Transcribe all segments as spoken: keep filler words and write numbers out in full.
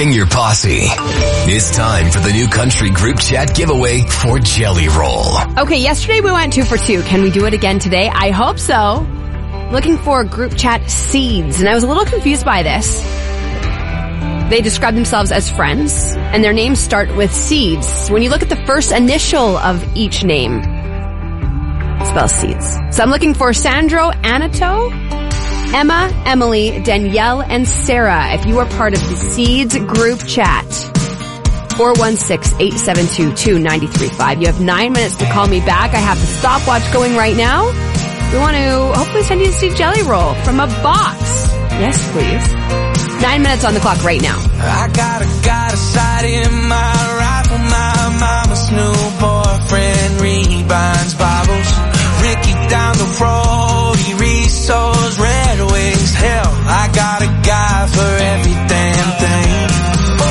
Ping your posse. It's time for the New Country Group Chat giveaway for Jelly Roll. Okay, yesterday we went two for two. Can we do it again today? I hope so. Looking for group chat seeds, and I was a little confused by this. They describe themselves as friends, and their names start with seeds. When you look at the first initial of each name, it spells seeds. So I'm looking for Sandro, Anato, Emma, Emily, Danielle, and Sarah. If you are part of the Seeds group chat, four one six, eight seven two, two nine three five. You have nine minutes to call me back. I have the stopwatch going right now. We want to hopefully send you a Seed Jelly Roll from a box. Yes, please. Nine minutes on the clock right now. I got a, got a sight in my rifle. My mama's new boyfriend rebinds Bibles. Ricky down the road, he reads those Red Wings. Hell, I got a guy for every damn thing. Oh,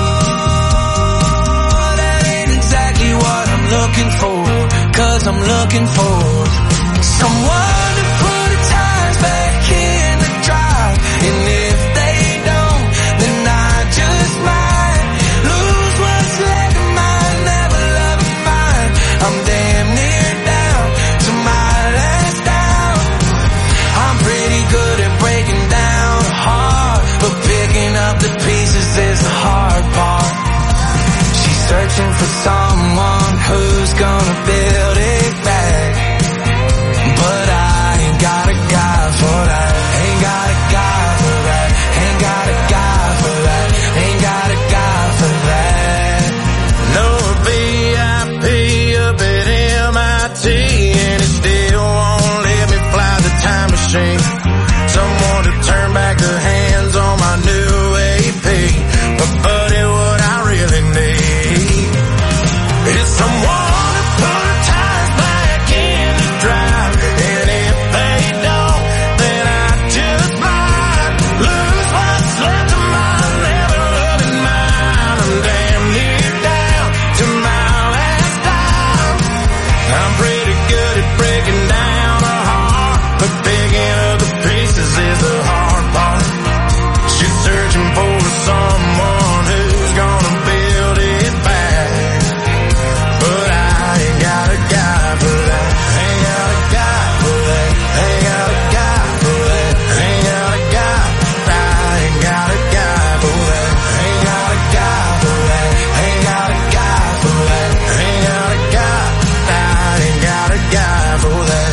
that ain't exactly what I'm looking for. Cause I'm looking for someone to put the tires back in the drive. And if they don't, then I just might lose what's left of mine. Never loving mine. I'm damn near down to my last down. I'm pretty good at breaking down a heart, but picking up the pieces is the hard part. She's searching for someone who's gonna build it back. But I ain't got a guy for that. Ain't got a guy for that. Ain't got a guy for that. Ain't got a guy for that. No V I P up at M I T, and it still won't let me fly the time machine. Someone to turn back the hands on my new A P. But buddy, what I really need is someone to put the tires back in the drive. And if they don't, then I just might lose what's left of my never loving mine. I'm damn near down to my last dime. I'm pretty good at breaking down a heart, but picking up the pieces is the hard part. She's searching for someone who's gonna build it back. But I ain't got a guy for that. Ain't got a guy for that. Ain't got a guy for that. Ain't got a guy. I ain't got a guy for that. Ain't got a guy for that. Ain't got a guy for that. Ain't got a guy. I ain't got a guy for that.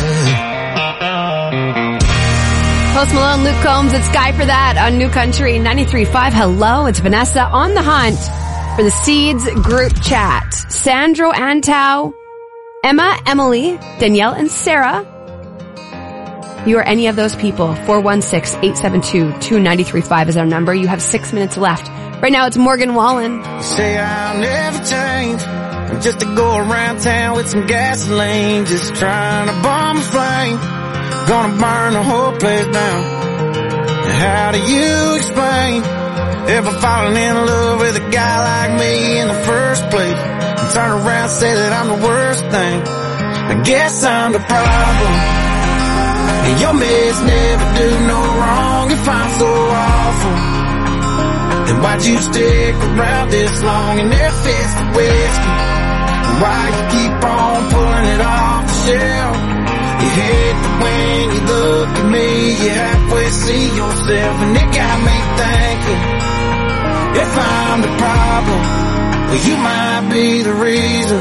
Post Malone, Luke Combs, it's Guy for That on New Country ninety-three point five. Hello, it's Vanessa on the hunt for the Seeds group chat. Sandro, Antau, Emma, Emily, Danielle, and Sarah. You are any of those people. four one six, eight seven two, two nine three five is our number. You have six minutes left. Right now it's Morgan Wallen. Say I'll never change, just to go around town with some gasoline, just trying to bomb a flame, gonna burn the whole place down. How do you explain ever falling in love with a guy like me in the first place, and turn around and say that I'm the worst thing? I guess I'm the problem, and your mess never do no wrong. If I'm so awful, then why'd you stick around this long? And if it's the whiskey, why you keep on pulling it off the shelf? You hate that when you look at me, you halfway see yourself, and it got me thinking, if I'm the problem, well, you might be the reason.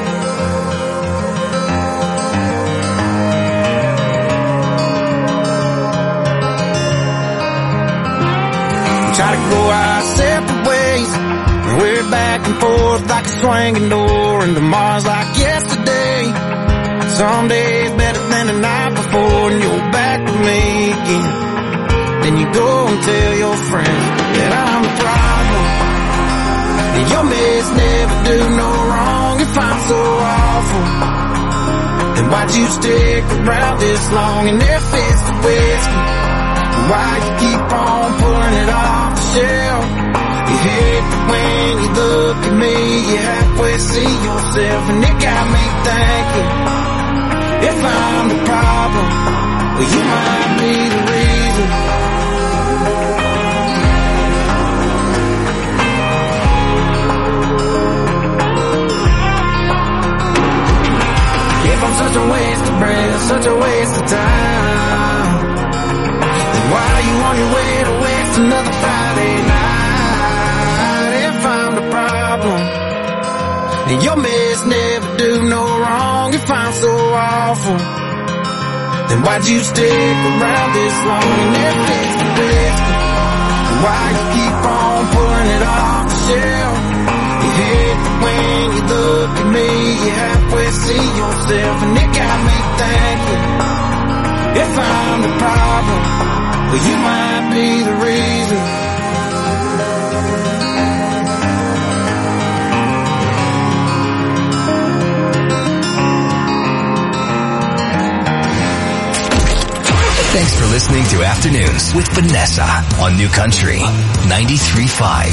Try to go our separate ways, we're back and forth like a swinging door, and tomorrow's like yesterday. Some days better than the night before, and you're back with me again. Then you go and tell your friends that I'm the problem, and your mess never do no wrong. If I'm so awful, then why'd you stick around this long? And if it's the whiskey, why you keep on pulling it off the shelf? You hate that when you look at me, you halfway see yourself, and it got me thinking, if I'm the problem, well, you might be the reason. such a waste of breath, such a waste of time. Then why are you on your way to waste another Friday night? If I'm the problem, and your mess never do no wrong, if I'm so awful, then why'd you stick around this long and never fix the best? Why you keep on pulling it off the shelf? You hate that when you look at me, you halfway see yourself, and it got me thinking, if I'm the problem, well you might be the reason. Thanks for listening to Afternoons with Vanessa on New Country ninety-three point five.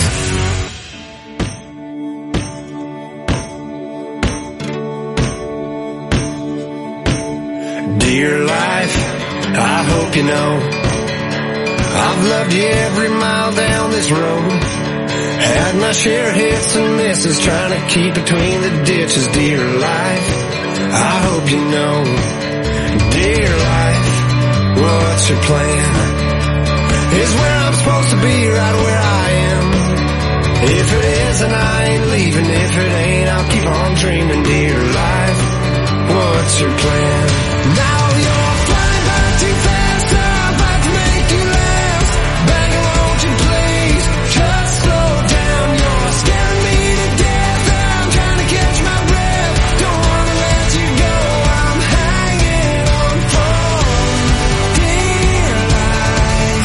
Dear life, I hope you know I've loved you every mile down this road. Had my share of hits and misses, trying to keep between the ditches. Dear life, I hope you know. Dear life, what's your plan? Is where I'm supposed to be, right where I am. If it is, then I ain't leaving. If it ain't, I'll keep on dreaming. Dear life, what's your plan? Now you're flying by too fast, I'm about to make you last. Begging, won't you please just slow down? You're scaring me to death, I'm trying to catch my breath. Don't wanna let you go, I'm hanging on for dear life.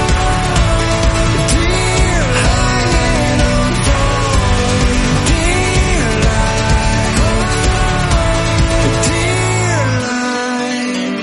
Dear hanging on for dear life. Dear life.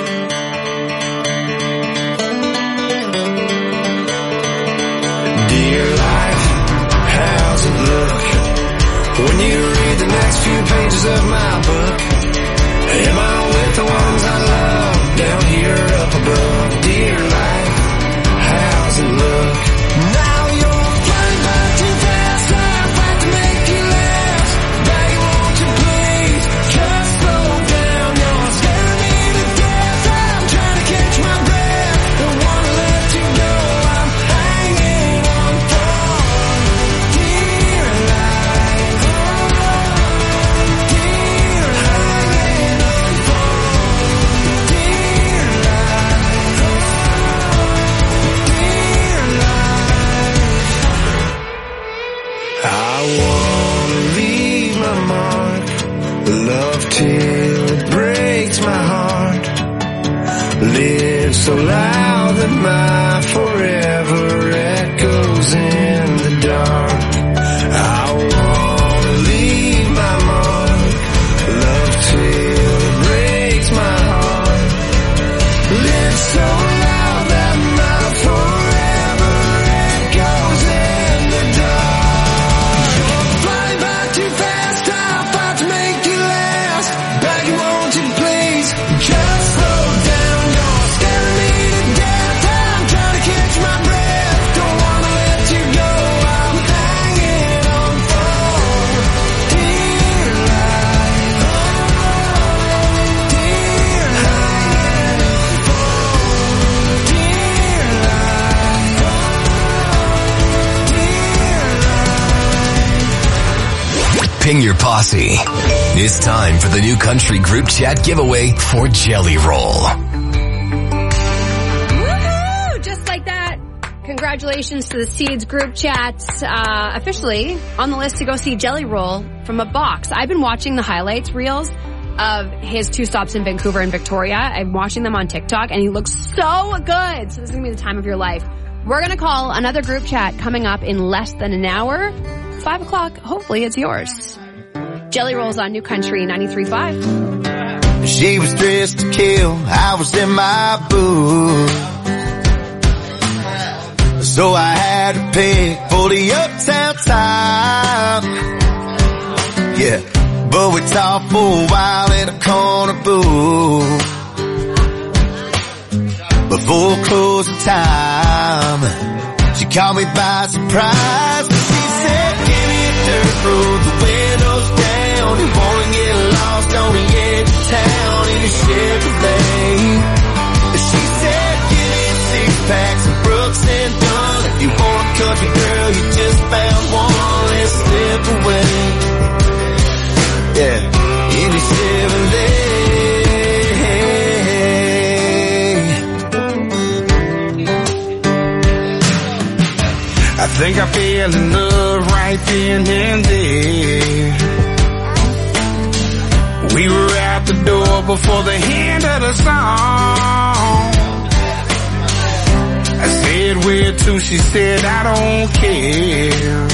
Dear life, how's it look when you read the next few pages of my book? Am I with the ones I love down here up above? Dear life, how's it look? Now you're flying by too fast, I'm about to make you last. Baby, won't you please just slow down? You're scaring me to death, I'm trying to catch my breath. Don't wanna let you go, I'm hanging on for dear life. Dear hanging on for dear life. Dear life. I wanna leave my mark, love till it breaks my heart. Live so loud that my forever echoes in the dark. I wanna leave my mark, love till it breaks my heart. Live so loud that my forever echoes in the dark. You're flying by too fast, I'm about to make you last. Begging, won't you please just slow down? You're scaring me to death, I'm trying to catch my breath. Don't wanna let you go, I'm hanging on for dear life. Dear hanging on for dear life. Dear life. Ping your posse. It's time for the New Country Group Chat giveaway for Jelly Roll. Woohoo! Just like that. Congratulations to the Seeds group chat. Uh, officially on the list to go see Jelly Roll from a box. I've been watching the highlights reels of his two stops in Vancouver and Victoria. I'm watching them on TikTok and he looks so good. So this is going to be the time of your life. We're going to call another group chat coming up in less than an hour. Five o'clock. Hopefully it's yours. Jelly Rolls on New Country ninety-three point five. She was dressed to kill, I was in my booth. So I had to pick for the uptown time. Yeah, but we talked for a while in a corner booth. Before closing time, she caught me by surprise. She said, give me a dirt road, the windows down. You wanna get lost on the edge of town. I think I fell in love right then and there. We were out the door before the end of the song. I said where to, she said I don't care.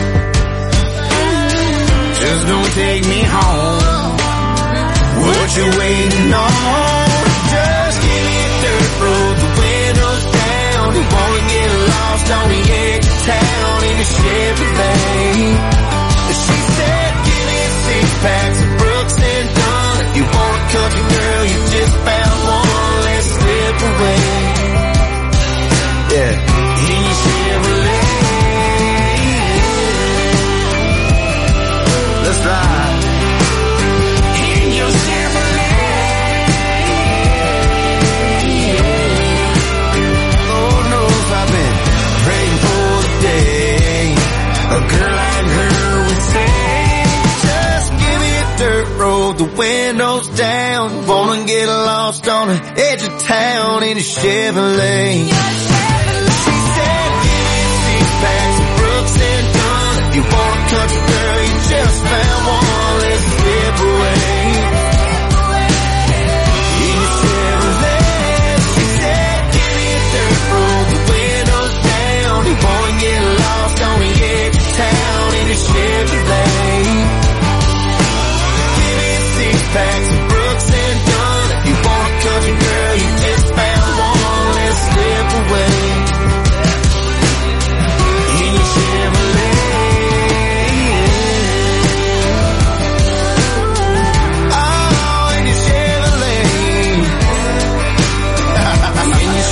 Just don't take me home. What you waiting on? Just give me a dirt road, the windows down. You wanna get lost on the edge of town in a Chevrolet. She said give me six packs of Brooks and Dunn. If you want a country girl, you just found one. Let's slip away. Yeah, in your Chevrolet. Let's ride. In your Chevrolet. Lord knows I've been praying for the day a girl like her would say, just give me a dirt road, the windows down. Wanna get lost on the edge of town in a Chevrolet. She said give me six packs of Brooks and Dunn. If you want a country girl, you just found one. Let's slip away. In a Chevrolet. She said give me a dirt road, the windows down. You wanna get lost on the edge of town in a Chevrolet. Give me six packs of Brooks and Dunn. If you want a country girl, you just found one. Let's slip away. In your Chevrolet. Oh, in your Chevrolet. In your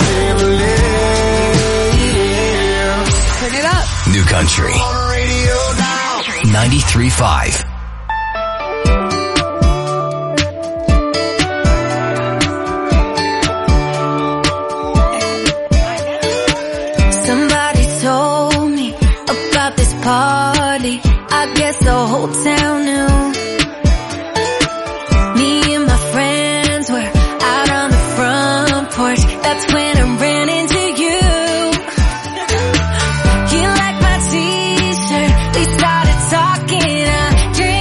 Chevrolet. Turn it up. New Country On the radio now. ninety-three point five. Somebody told me about this party. I guess the whole town knew. Me and my friends were out on the front porch. That's when I ran into you. You liked my t-shirt. We started talking. I dreamed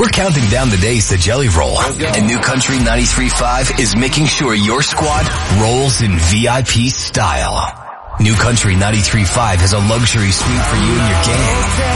We're counting down the days to Jelly Roll, and New Country ninety-three point five is making sure your squad rolls in V I P style. New Country ninety-three point five has a luxury suite for you and your gang.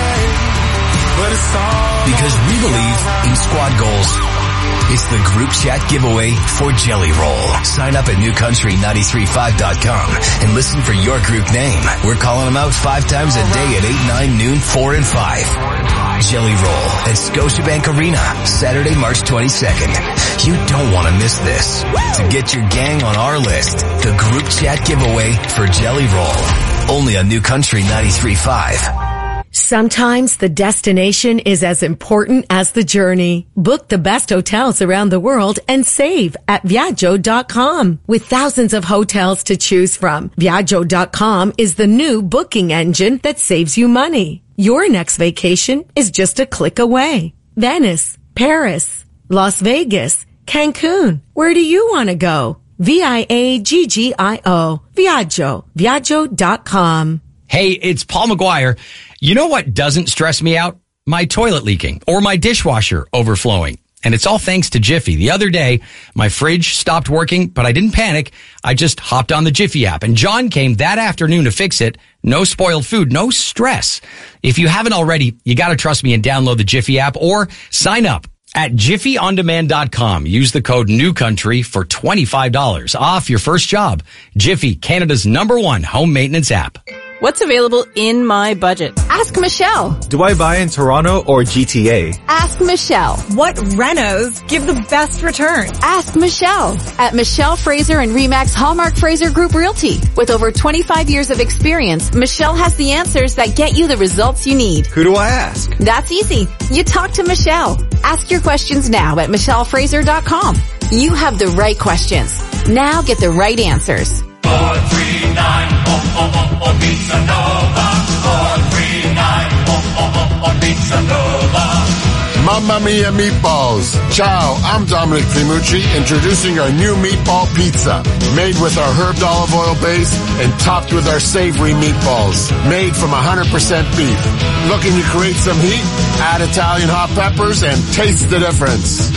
Because we believe in squad goals. It's the group chat giveaway for Jelly Roll. Sign up at new country nine three five dot com and listen for your group name. We're calling them out five times a day at eight, nine, noon, four, and five. Jelly Roll at Scotiabank Arena, Saturday, March twenty-second. You don't want to miss this. To get your gang on our list, the group chat giveaway for Jelly Roll. Only on New Country ninety-three point five. Sometimes the destination is as important as the journey. Book the best hotels around the world and save at Viaggio dot com. With thousands of hotels to choose from, Viaggio dot com is the new booking engine that saves you money. Your next vacation is just a click away. Venice, Paris, Las Vegas, Cancun. Where do you want to go? V I A G G I O. Viaggio. Viaggio dot com. Hey, it's Paul McGuire. You know what doesn't stress me out? My toilet leaking or my dishwasher overflowing. And it's all thanks to Jiffy. The other day, my fridge stopped working, but I didn't panic. I just hopped on the Jiffy app, and John came that afternoon to fix it. No spoiled food, no stress. If you haven't already, you got to trust me and download the Jiffy app or sign up at jiffy on demand dot com. Use the code NEWCOUNTRY for twenty-five dollars off your first job. Jiffy, Canada's number one home maintenance app. What's available in my budget? Ask Michelle. Do I buy in Toronto or G T A? Ask Michelle. What renos give the best return? Ask Michelle. At Michelle Fraser and Remax Hallmark Fraser Group Realty. With over twenty-five years of experience, Michelle has the answers that get you the results you need. Who do I ask? That's easy. You talk to Michelle. Ask your questions now at michelle fraser dot com. You have the right questions. Now get the right answers. four three nine, oh, oh, oh, oh, Pizza Nova. four three nine, oh, oh, oh, oh, Pizza Nova. Mamma mia meatballs. Ciao, I'm Dominic Primucci, introducing our new meatball pizza. Made with our herbed olive oil base and topped with our savory meatballs. Made from one hundred percent beef. Looking to create some heat? Add Italian hot peppers and taste the difference.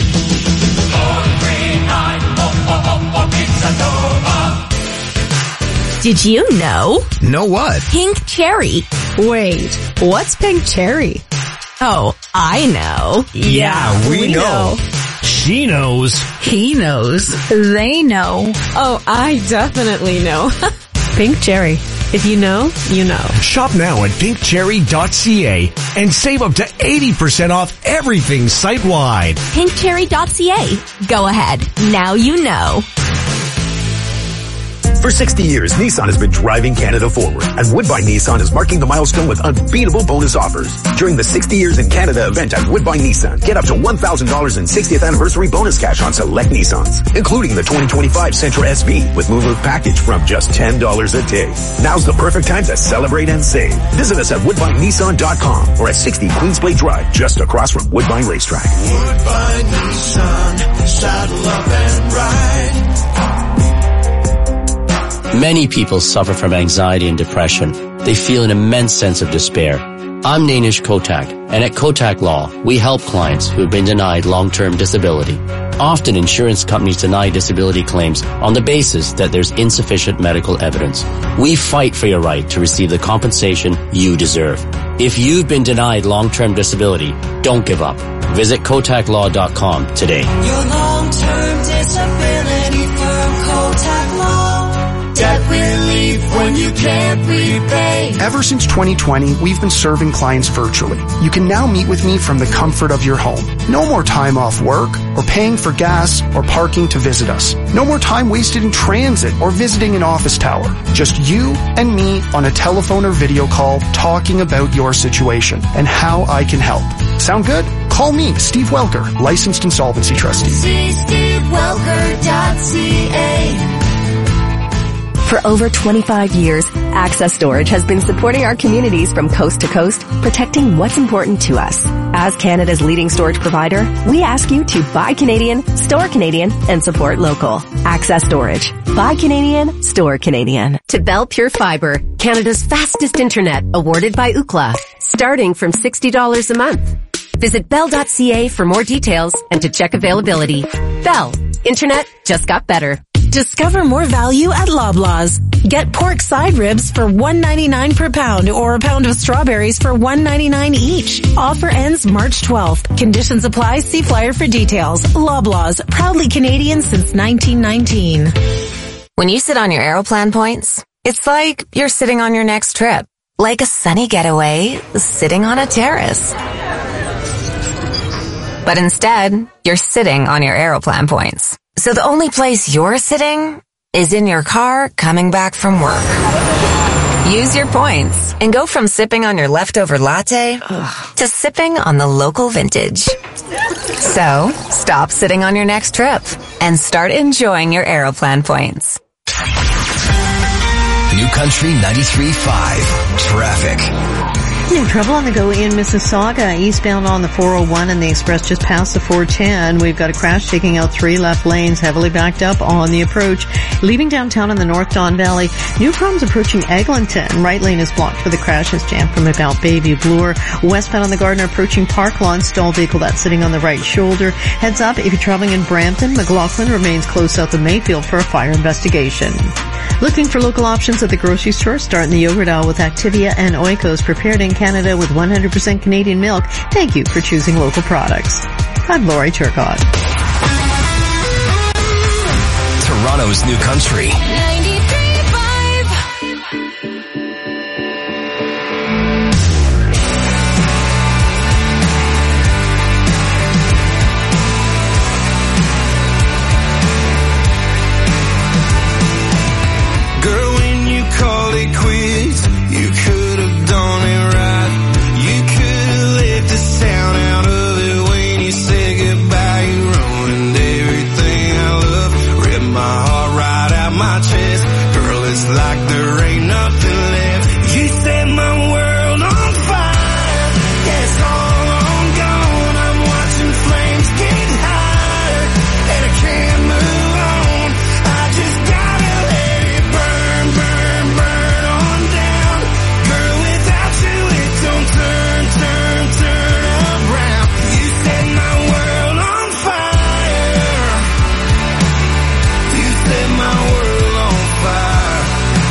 four three nine, oh, oh, oh, oh, Pizza Nova. Did you know? Know what? Pink cherry. Wait, what's pink cherry? Oh, I know. Yeah, we, we know. know. She knows. He knows. They know. Oh, I definitely know. Pink cherry. If you know, you know. Shop now at pink cherry dot c a and save up to eighty percent off everything site-wide. pink cherry dot c a. Go ahead. Now you know. For sixty years, Nissan has been driving Canada forward, and Woodbine Nissan is marking the milestone with unbeatable bonus offers. During the sixty years in Canada event at Woodbine Nissan, get up to one thousand dollars in sixtieth anniversary bonus cash on select Nissans, including the twenty twenty-five Sentra S V with Move package from just ten dollars a day. Now's the perfect time to celebrate and save. Visit us at woodbine nissan dot com or at sixty Queensblade Drive, just across from Woodbine Racetrack. Woodbine Nissan, saddle up and ride. Many people suffer from anxiety and depression. They feel an immense sense of despair. I'm Nainish Kotak, and at Kotak Law, we help clients who have been denied long-term disability. Often insurance companies deny disability claims on the basis that there's insufficient medical evidence. We fight for your right to receive the compensation you deserve. If you've been denied long-term disability, don't give up. Visit kotak law dot com today. Your long-term disability firm, Kotak Law. Debt relief when you can't repay. Ever since twenty twenty, we've been serving clients virtually. You can now meet with me from the comfort of your home. No more time off work or paying for gas or parking to visit us. No more time wasted in transit or visiting an office tower. Just you and me on a telephone or video call talking about your situation and how I can help. Sound good? Call me, Steve Welker, licensed insolvency trustee. See steve welker dot c a. For over twenty-five years, Access Storage has been supporting our communities from coast to coast, protecting what's important to us. As Canada's leading storage provider, we ask you to buy Canadian, store Canadian, and support local. Access Storage. Buy Canadian, store Canadian. To Bell Pure Fiber, Canada's fastest internet, awarded by Ookla, starting from sixty dollars a month. Visit bell dot c a for more details and to check availability. Bell. Internet just got better. Discover more value at Loblaws. Get pork side ribs for one ninety-nine per pound or a pound of strawberries for one ninety-nine each. Offer ends March twelfth. Conditions apply. See flyer for details. Loblaws, proudly Canadian since nineteen nineteen. When you sit on your Aeroplan points, it's like you're sitting on your next trip. Like a sunny getaway, sitting on a terrace. But instead, you're sitting on your Aeroplan points. So the only place you're sitting is in your car coming back from work. Use your points and go from sipping on your leftover latte to sipping on the local vintage. So, stop sitting on your next trip and start enjoying your Aeroplan points. New Country ninety-three point five. Traffic. In trouble on the go in Mississauga, eastbound on the four oh one and the express just past the four ten. We've got a crash taking out three left lanes, heavily backed up on the approach. Leaving downtown in the North Don Valley, new problems approaching Eglinton. Right lane is blocked for the crash is jammed from about Bayview Bloor. Westbound on the Gardner approaching Park Lawn, stalled vehicle that's sitting on the right shoulder. Heads up, if you're traveling in Brampton, McLaughlin remains close south of Mayfield for a fire investigation. Looking for local options at the grocery store? Start in the yogurt aisle with Activia and Oikos, prepared in Canada with one hundred percent Canadian milk. Thank you for choosing local products. I'm Lori Turcott. Toronto's New Country. Girl, when you call it quits, you could have done it right. You could have let the sound out of it when you said goodbye. You ruined everything I love, ripped my heart right out my chest. Girl, it's like there ain't nothing left. You set my world on fire. Yeah, it's all on gone. I'm watching flames get higher, and I can't move on. I just gotta let it burn, burn, burn on down. Girl, without you it don't turn, turn, turn around. You set my world on fire. You set my world on fire.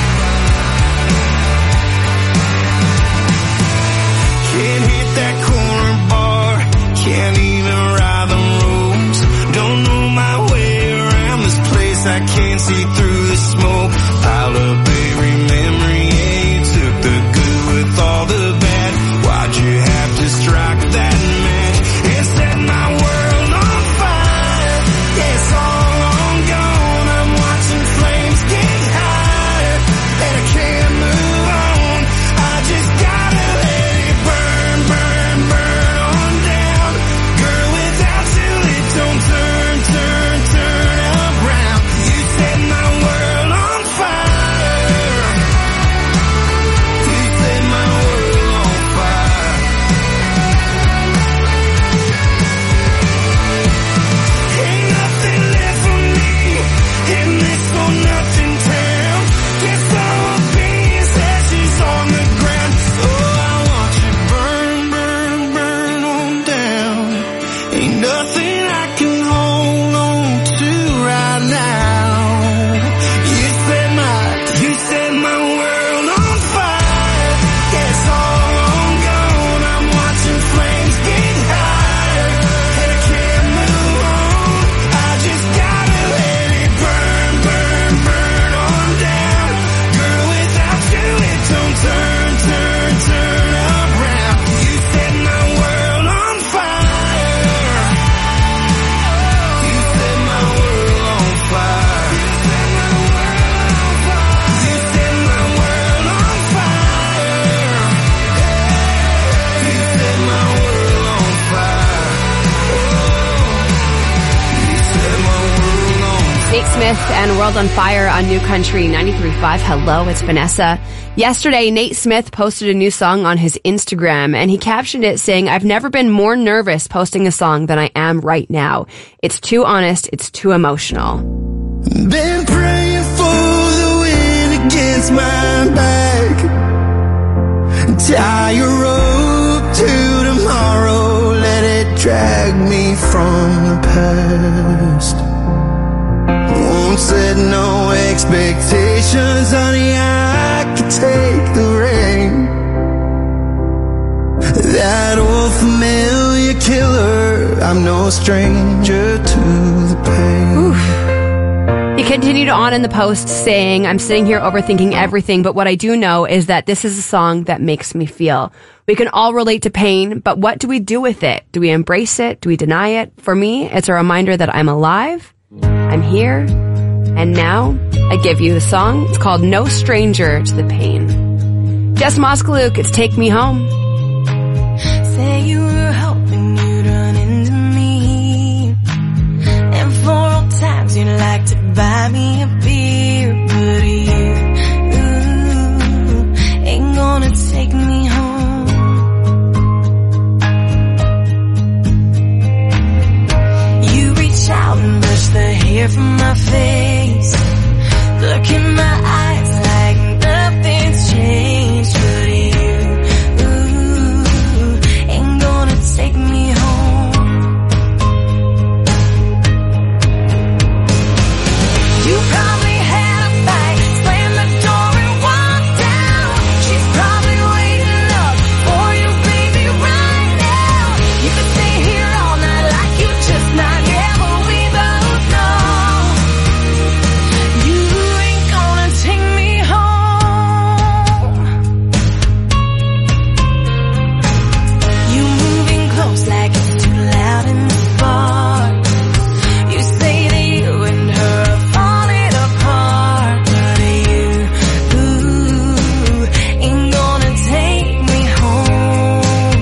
Can't hit that corner bar, can't even ride the roads. Don't know my way around this place, I can't see through the smoke. Piled up every memory, yeah, you took the good with all the bad. Why'd you have to strike that match and set my world on fire? Yeah, it's all on gone. I'm watching flames get higher, and I can't move on. I just gotta let it burn, burn, burn on down. Girl, without you it don't turn, turn, turn around. You set my world on fire. You set my world on fire. Ain't nothing left for me in this for nothing town. Guess all opinions ashes on the ground. Oh, I want you burn, burn, burn on down. Ain't nothing I can hold on to right now. You set my, you set my world on fire. Yeah, it's all on gone. I'm watching flames get higher, and I can't move on. I just gotta let it burn, burn, burn on down. Girl, without you it don't turn, turn, turn around. You set my world on fire. You set my world on fire. You set my world on fire. You set my world on fire. You set my world on fire. Nate Smith and World on Fire on New Country ninety-three point five. Hello, it's Vanessa. Yesterday, Nate Smith posted a new song on his Instagram, and he captioned it saying, "I've never been more nervous posting a song than I am right now. It's too honest, it's too emotional." Been praying for the wind against my back. Tie your rope to tomorrow, let drag me from the past. Won't set no expectations, honey, I can take the rain. That old familiar killer, I'm no stranger to the pain. Oof. He continued on in the post saying, I'm sitting here overthinking everything, but what I do know is that this is a song that makes me feel. We can all relate to pain, but what do we do with it? Do we embrace it? Do we deny it? For me, it's a reminder that I'm alive, I'm here, and now I give you the song. It's called No Stranger to the Pain. Jess Moskalouk, it's Take Me Home. Say you were hoping you'd run into me, and for old times you'd like to buy me a beer, but you, ooh, ain't gonna take me home. You reach out and brush the hair from my face, look in my eyes like nothing's changed, but you, ooh, ain't gonna take me home. You probably had a fight, slammed the door and walked out. She's probably waiting up for you, baby, right now. You could stay here all night like you just not here, but we both know you ain't gonna take me home. You moving close like it's too loud in the bar. You say that you and her are falling apart, but you, ooh, ain't gonna take me home.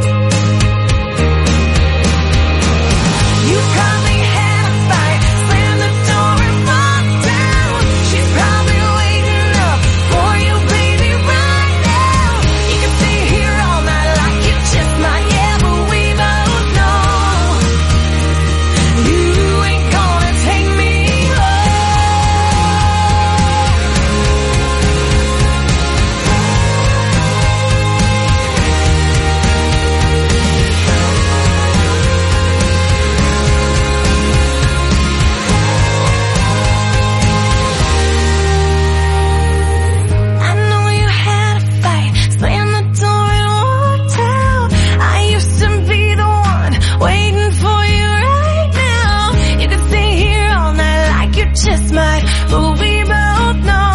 You probably had a fight, slammed the door and walked out. She's probably waiting up for you, baby, right now. You can stay here all night like you just might, yeah, but we both know you ain't gonna take me I know you had a fight, slammed the door and walked out. I used to be the one waiting for you right now. You could stay here all night like you just might, but we both know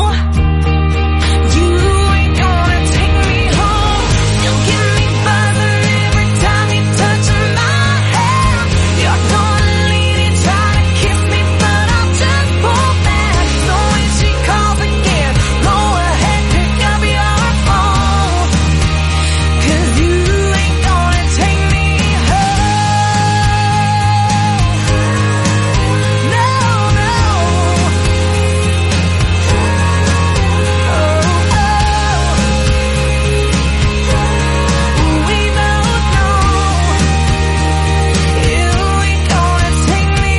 you ain't gonna take me home. You'll get me buzzing every time you touch my hand. You're gonna lean and try to kiss me, but I'll just pull back. So when she calls again, go ahead, pick up your phone, 'cause you ain't gonna take me home. No, no. Oh, oh. We both know you ain't gonna take me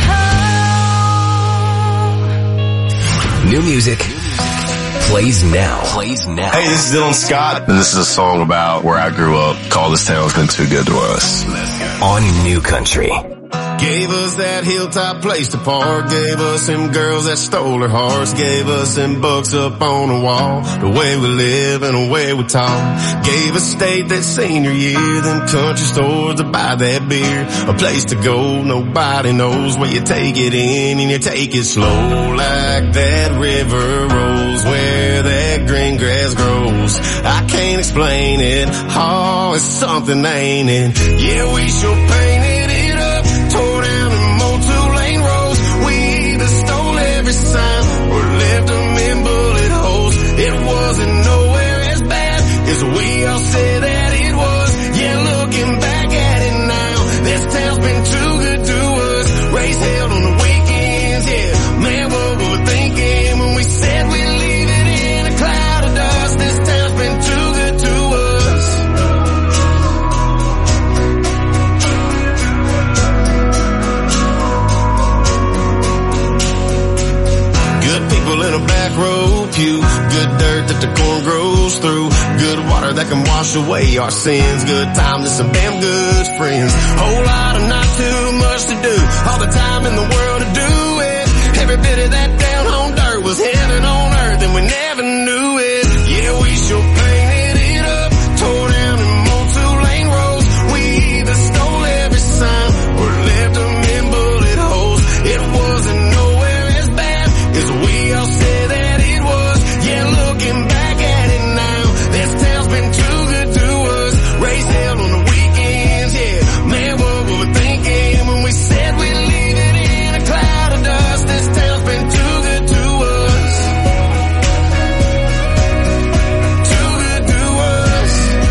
home. New music plays now. Plays now. Hey, this is Dylan Scott, and this is a song about where I grew up called This Town's Been Too Good to Us. On New Country. Gave us that hilltop place to park, gave us them girls that stole our hearts, gave us them books up on the wall, the way we live and the way we talk. Gave us state that senior year, them country stores to buy that beer, a place to go, nobody knows where you take it in and you take it slow, like that river rolls where that green grass grows. I can't explain it, oh, it's something, ain't it? Yeah, we sure painted it up, tore down them old two-lane roads. We either stole every sign or left them in bullet holes. It wasn't nowhere as bad as we all said that it was. Yeah, looking back at it now, this town's been too good to us. Race held on the weekends, yeah. Man, what we were thinking when we said we'd leave it in a cloud of dust. This town's been too good to us. Good people in a back row pew, good dirt that the corn grows through, good water that can wash away our sins, good times and some damn good friends. Whole lot of not too much to do. All the time in the world to do it. Every bit of that down home dirt was heaven on earth and we never knew it. Yeah, we sure painted it up, tore down and mowed two-lane roads. We either stole every sign or left them in bullet holes. It wasn't nowhere as bad as we all said that it was. Yeah, looking back at it now, this town's been too good to us. Raised hell on the weekends, yeah. Man, what were we thinking when we said we'd leave it in a cloud of dust? This town's been too good to us. Too good to us.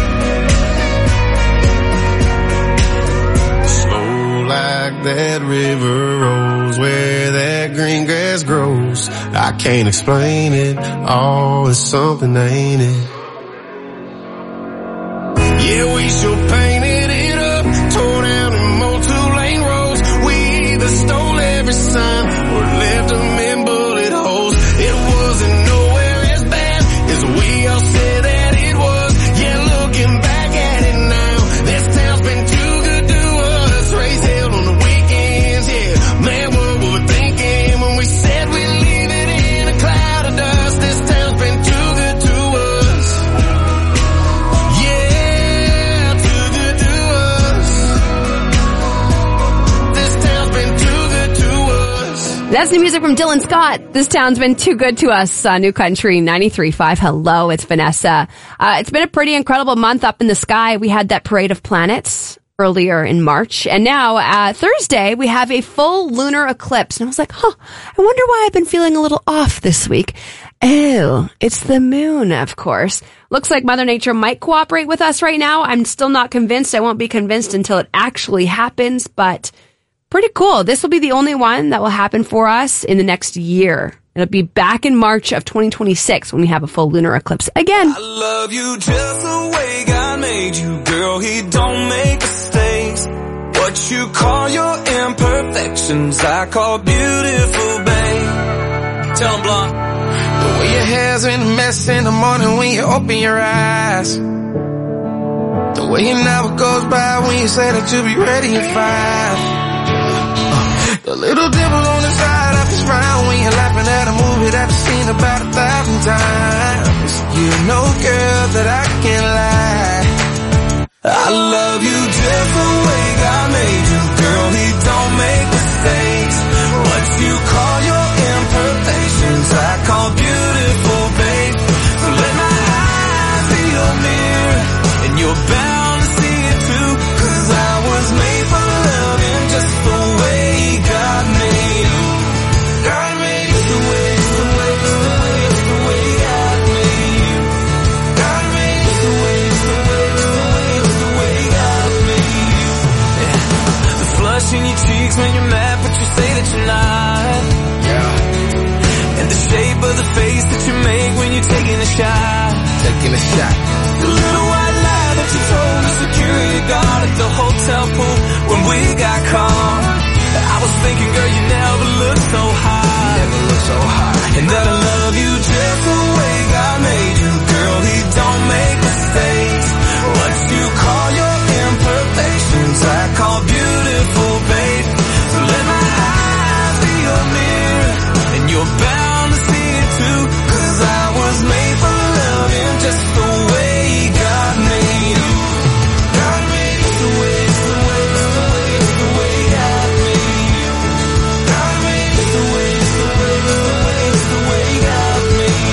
Slow like that river rolls where that green grass grows. I can't explain it. Oh, it's something, ain't it? Yeah, we sure painted it up, tore down and mowed two-lane roads. We either stole every sign or left them in bullet holes. It wasn't nowhere as bad as we all said that it was. Yeah, looking back at it now, this town's been too good to us. Raised hell on the weekends, yeah. Man, what were we thinking when we said we'd leave it in a cloud of dust? This town's been too good to us. Yeah, too good to us. This town's been too good to us. That's new music from Dylan Scott. This town's been too good to us. Uh, New Country ninety-three point five. Hello, it's Vanessa. Uh, it's been a pretty incredible month up in the sky. We had that parade of planets earlier in March. And now, uh, Thursday, we have a full lunar eclipse. And I was like, huh, I wonder why I've been feeling a little off this week. Oh, it's the moon, of course. Looks like Mother Nature might cooperate with us right now. I'm still not convinced. I won't be convinced until it actually happens, but pretty cool. This will be the only one that will happen for us in the next year. It'll be back in March of twenty twenty-six when we have a full lunar eclipse again. I love you just the way God made you, girl. He don't make mistakes. What you call your imperfections, I call beautiful, babe. Tell 'em, Blonde. The way your hair's in a mess in the morning when you open your eyes. The way your never goes by when you say that you'll be ready at five. The little dimple on the side of his frown when you're laughing at a movie that I've seen about a thousand times. You know, girl, that I can't lie. I love you just the way God made you, girl. He don't make mistakes. What you call your imperfections, I call beautiful, babe. So let my eyes be your mirror, and you're bound to see it too. 'Cause I was made for loving just the way God made you. God made you the way, the way, the way, the way God made you. God made you the way, the way, the way, the way God made you. Yeah. The flush in your cheeks when you're mad, but you say that you're not. Yeah. And the shape of the face that you make when you're taking a shot. Taking a shot. The little white lie that you told the security guard at the hotel pool when we got caught. I was thinking, girl, you never looked so high. Never looked so high. And that I love you just the way God made you, girl. He don't make mistakes. What you call your imperfections, I call beautiful, babe. So let my eyes be your mirror, and you're bound to see it too. 'Cause I was made for loving just the way God made you. God made you the way, the way, the way, the way God made you. God made you the way, the way, the way, the way God made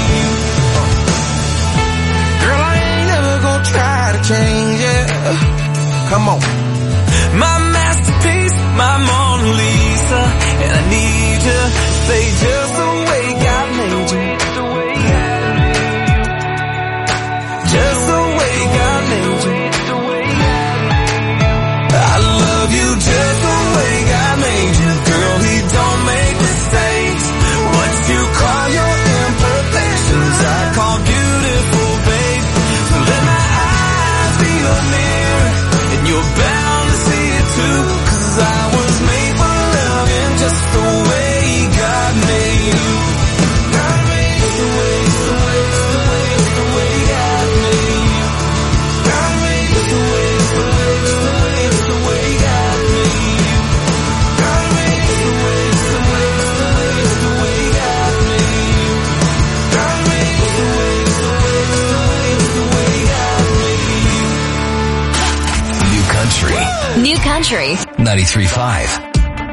New Country ninety-three point five.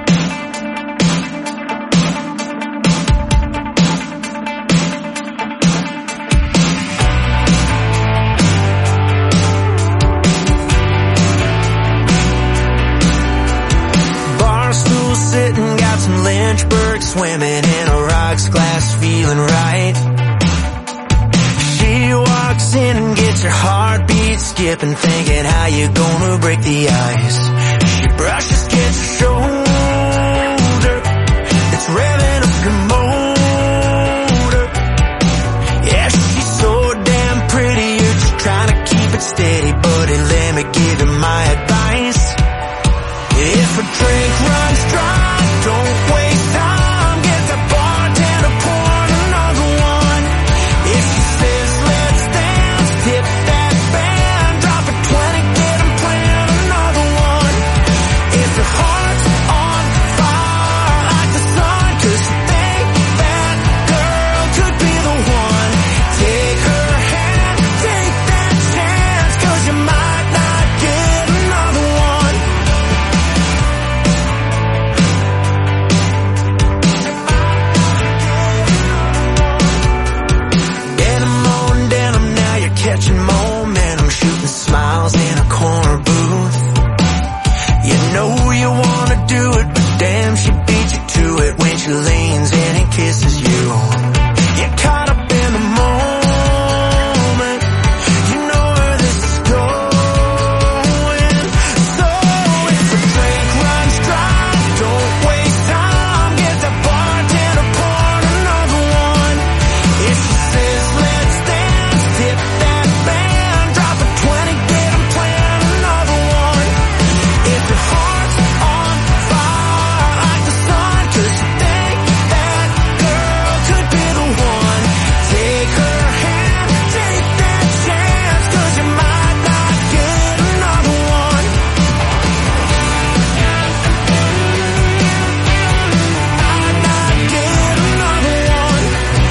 Barstool sitting, got some Lynchburg swimming in a rocks glass, feeling right. She walks in and gets her heartbeat skipping, thinking how you gonna break the ice. She brushes against her shoulder, it's revving up your motor. Yeah, she's so damn pretty, you're just trying to keep it steady. Buddy, let me give you my advice. If a drink runs dry, don't waste time, get the bartender, pour another one. If she says let's dance, tip that band, drop a twenty, get 'em playing another one. If your heart's on fire like the sun, 'cause you think that girl could be the one, take her hand, take that chance, 'cause you might not get another one. Denim on denim, now you're catching momentum, shooting smiles in a corner booth. You know you wanna do it, but damn, she beat you to it when she leans in and kisses you. You're caught up in the moment, you know where this is going. So if the drink runs dry, don't waste time, get the bartender, pour another one. If she says let's dance, tip that band, drop a twenty, get 'em playing another one. If your heart's on fire like the sun, 'cause you think that girl could be the one, take her hand, take that chance, 'cause you might not get another one. Might not get another one.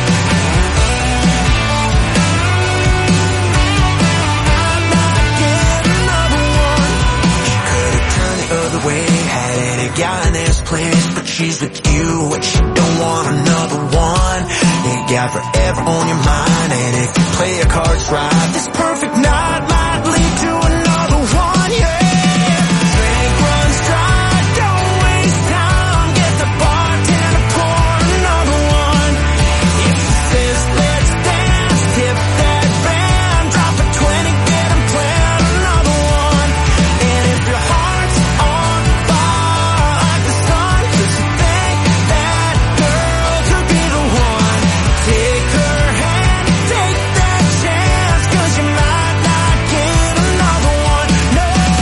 Could've turned the other way, had any guy in this place, but she's with you and she don't want another one. You got forever on your mind, and if you play your cards right, this perfect night might lead to another one, yeah. Drink runs dry, don't waste time, get the bartender, pour another one. If she says let's dance, tip that band, drop a twenty, get 'em playing another one. And if your heart's on fire like the sun, 'cause you think that girl could be the one, take her hand, take that chance, 'cause you might not get another one. No.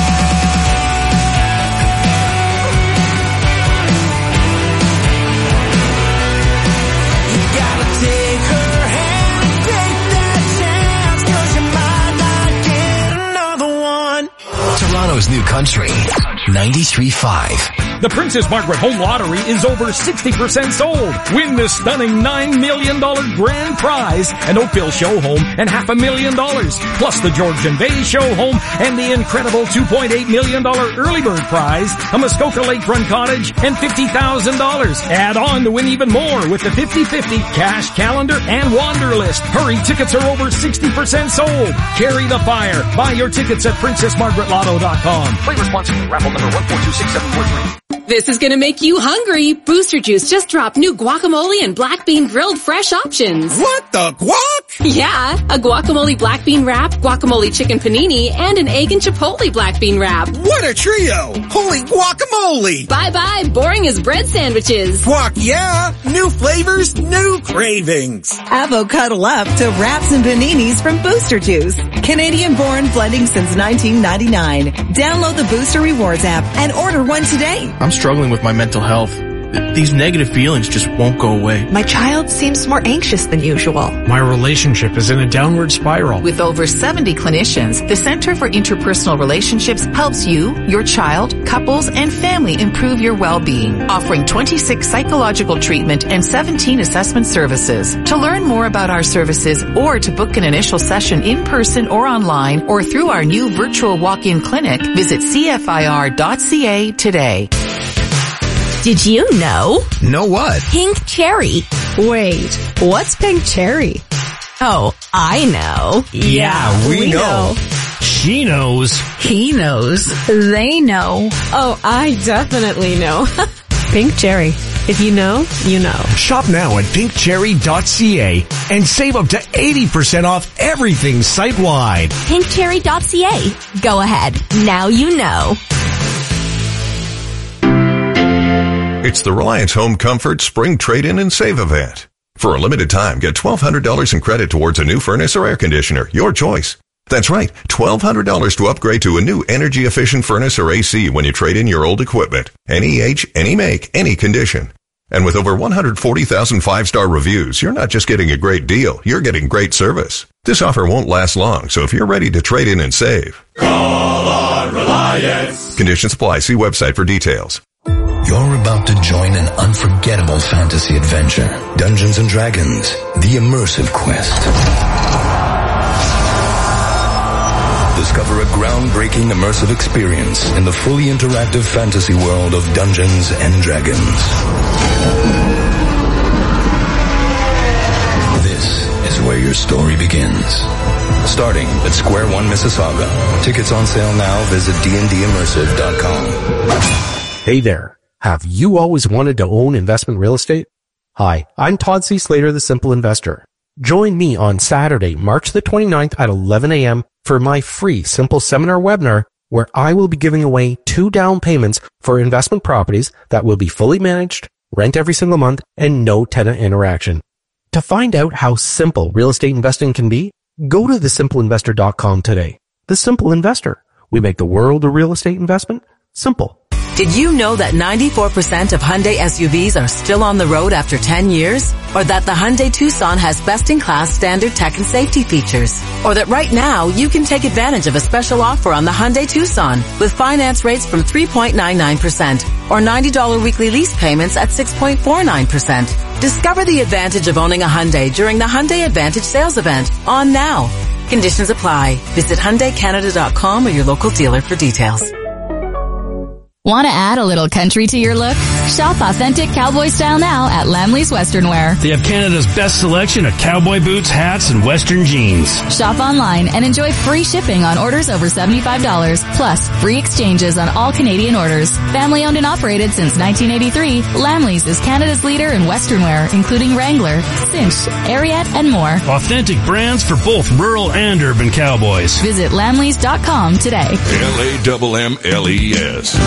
You gotta take her hand, take that chance, 'cause you might not get another one. Toronto's New Country ninety-three point five. The Princess Margaret Home Lottery is over sixty percent sold. Win the stunning nine million dollars grand prize, an Oakville show home, and half a million dollars, plus the Georgian Bay show home and the incredible two point eight million dollars early bird prize, a Muskoka lakefront cottage, and fifty thousand dollars. Add on to win even more with the fifty fifty cash calendar and wander list. Hurry, tickets are over sixty percent sold. Carry the fire. Buy your tickets at princess margaret lotto dot com. Play responsibly. Raffle number one four two six seven four three. This is gonna make you hungry. Booster Juice just dropped new guacamole and black bean grilled fresh options. What the guac? Yeah, a guacamole black bean wrap, guacamole chicken panini, and an egg and chipotle black bean wrap. What a trio! Holy guacamole! Bye-bye, boring as bread sandwiches. Guac, yeah! New flavors, new cravings. Avocado up to wraps and paninis from Booster Juice. Canadian-born, blending since nineteen ninety-nine. Download the Booster Rewards app and order one today. I'm struggling with my mental health. These negative feelings just won't go away. My child seems more anxious than usual. My relationship is in a downward spiral. With over seventy clinicians, the Center for Interpersonal Relationships helps you, your child, couples, and family improve your well-being, offering twenty-six psychological treatment and seventeen assessment services. To learn more about our services or to book an initial session in person or online or through our new virtual walk-in clinic, visit C F I R dot C A today. Did you know? Know what? Pink cherry. Wait, what's pink cherry? Oh, I know. Yeah, we, we know. know. She knows. He knows. They know. Oh, I definitely know. Pink cherry. If you know, you know. Shop now at pink cherry dot C A and save up to eighty percent off everything site-wide. pink cherry dot C A. Go ahead. Now you know. It's the Reliance Home Comfort Spring Trade-In and Save event. For a limited time, get twelve hundred dollars in credit towards a new furnace or air conditioner, your choice. That's right, twelve hundred dollars to upgrade to a new energy-efficient furnace or A C when you trade in your old equipment. Any age, any make, any condition. And with over one hundred forty thousand five-star reviews, you're not just getting a great deal, you're getting great service. This offer won't last long, so if you're ready to trade in and save, call on Reliance. Conditions apply. See website for details. You're about to join an unforgettable fantasy adventure. Dungeons and Dragons, the immersive quest. Discover a groundbreaking immersive experience in the fully interactive fantasy world of Dungeons and Dragons. This is where your story begins. Starting at Square One Mississauga. Tickets on sale now. Visit d n d immersive dot com. Hey there. Have you always wanted to own investment real estate? Hi, I'm Todd C. Slater, the Simple Investor. Join me on Saturday, March the twenty-ninth at eleven a.m. for my free Simple Seminar webinar where I will be giving away two down payments for investment properties that will be fully managed, rent every single month, and no tenant interaction. To find out how simple real estate investing can be, go to the simple investor dot com today. The Simple Investor. We make the world of real estate investment simple. Did you know that ninety-four percent of Hyundai S U Vs are still on the road after ten years? Or that the Hyundai Tucson has best-in-class standard tech and safety features? Or that right now you can take advantage of a special offer on the Hyundai Tucson with finance rates from three point nine nine percent or ninety dollars weekly lease payments at six point four nine percent. Discover the advantage of owning a Hyundai during the Hyundai Advantage sales event on now. Conditions apply. Visit Hyundai Canada dot com or your local dealer for details. Want to add a little country to your look? Shop authentic cowboy style now at Lamley's Western Wear. They have Canada's best selection of cowboy boots, hats, and Western jeans. Shop online and enjoy free shipping on orders over seventy-five dollars, plus free exchanges on all Canadian orders. Family owned and operated since nineteen eighty-three, Lamley's is Canada's leader in Western wear, including Wrangler, Cinch, Ariat, and more. Authentic brands for both rural and urban cowboys. Visit lamleys dot com today. L A M M L E S.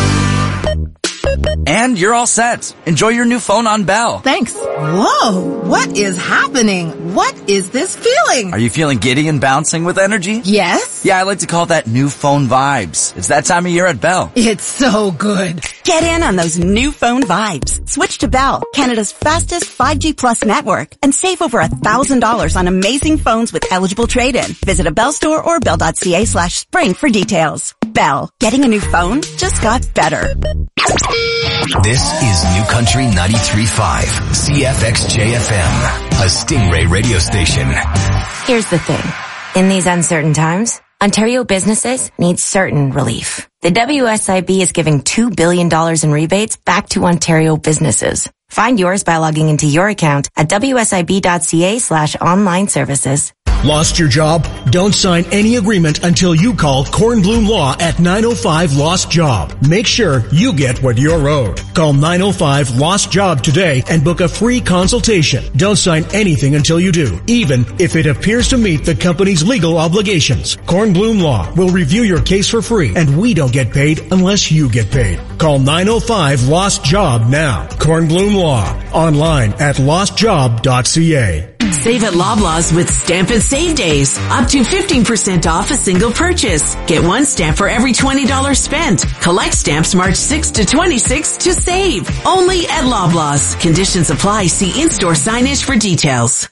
And you're all set. Enjoy your new phone on Bell. Thanks. Whoa, what is happening? What is this feeling? Are you feeling giddy and bouncing with energy? Yes. Yeah, I like to call that new phone vibes. It's that time of year at Bell. It's so good. Get in on those new phone vibes. Switch to Bell, Canada's fastest five G plus network, and save over a thousand dollars on amazing phones with eligible trade-in. Visit a Bell store or bell.ca slash spring for details. Bell, getting a new phone just got better. This is New Country ninety-three point five, C F X J F M, a Stingray radio station. Here's the thing. In these uncertain times, Ontario businesses need certain relief. The W S I B is giving two billion dollars in rebates back to Ontario businesses. Find yours by logging into your account at w s i b dot c a slash online services. Lost your job? Don't sign any agreement until you call Kornblum Law at nine oh five Lost Job. Make sure you get what you're owed. Call nine oh five Lost Job today and book a free consultation. Don't sign anything until you do, even if it appears to meet the company's legal obligations. Kornblum Law will review your case for free, and we don't get paid unless you get paid. Call nine oh five Lost Job now. Kornblum Law. Online at lost job dot c a. Save at Loblaws with Stamp and Save Days. Up to fifteen percent off a single purchase. Get one stamp for every twenty dollars spent. Collect stamps March sixth to twenty-sixth to save. Only at Loblaws. Conditions apply. See in-store signage for details.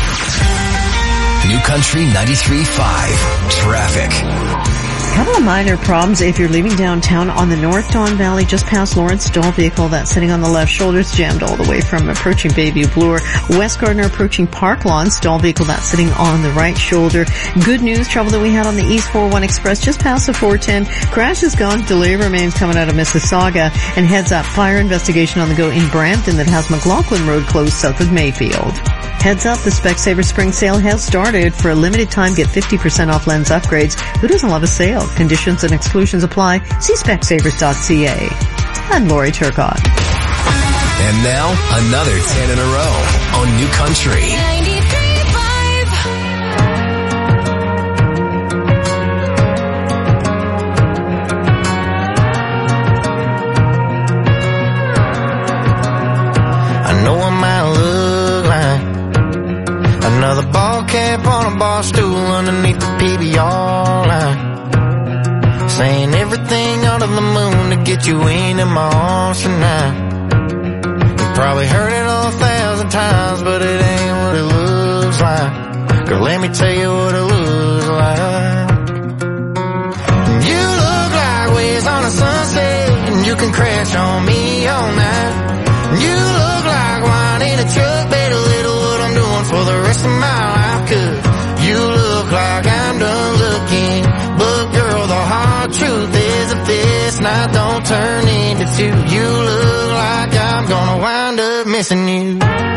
New Country ninety-three point five. Traffic. Couple of minor problems if you're leaving downtown on the North Don Valley, just past Lawrence. Stall vehicle that's sitting on the left shoulder is jammed all the way from approaching Bayview Bloor. West Gardner approaching Park Lawn. Stall vehicle that's sitting on the right shoulder. Good news, trouble that we had on the East four one Express just past the four ten. Crash is gone. Delay remains coming out of Mississauga. And heads up, fire investigation on the go in Brampton that has McLaughlin Road closed south of Mayfield. Heads up, the Specsaver Spring Sale has started. For a limited time, get fifty percent off lens upgrades. Who doesn't love a sale? Conditions and exclusions apply. See specsavers dot c a. I'm Lori Turcotte. And now, another ten in a row on New Country. I know I might look like another ball cap on a bar stool underneath the P B R line, saying everything under the moon to get you into my arms tonight. You probably heard it a thousand times, but it ain't what it looks like. Girl, let me tell you what it looks like. You look like waves on a sunset, and you can crash on me all night. You look like wine in a truck, better little what I'm doing for the rest of my life. Cause you look like I'm done looking, but girl, the hard truth is if this night don't turn into two, you look like I'm gonna wind up missing you.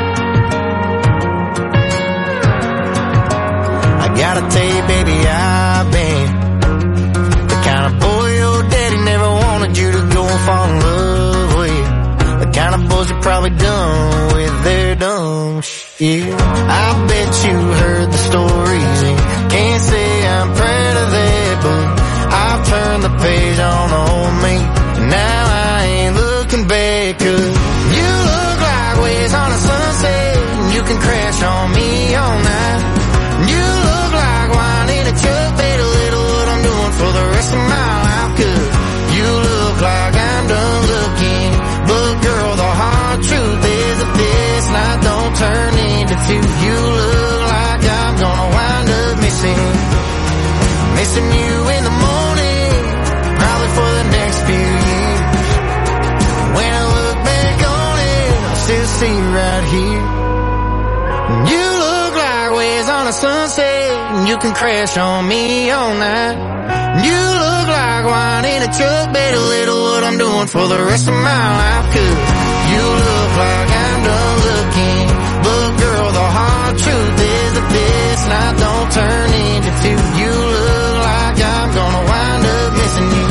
I gotta tell you, baby, I've been the kind of boy your daddy never wanted you to go and fall in love with. The kind of boys you're probably done with their dumb shit. I bet you heard the stories and can't say I'm proud of that, but I've turned the page on old me, and now I ain't looking back. Cause you look like waves on a sunset, and you can crash on me all night. You look like wine in a truck, better little what I'm doing for the rest of my life. Cause you look like I'm done looking, but girl, the hard truth is if this night don't turn into two, you look like I'm gonna wind up missing, missing you in the morning, probably for the next few years. When I look back on it, I still see you right here. You look like waves on a sunset, and you can crash on me all night. You look like wine in a truck, better little what I'm doing for the rest of my life. Cause you look like I'm done looking, but girl, the hard truth is that this night don't turn into two, you look like I'm gonna wind up missing you.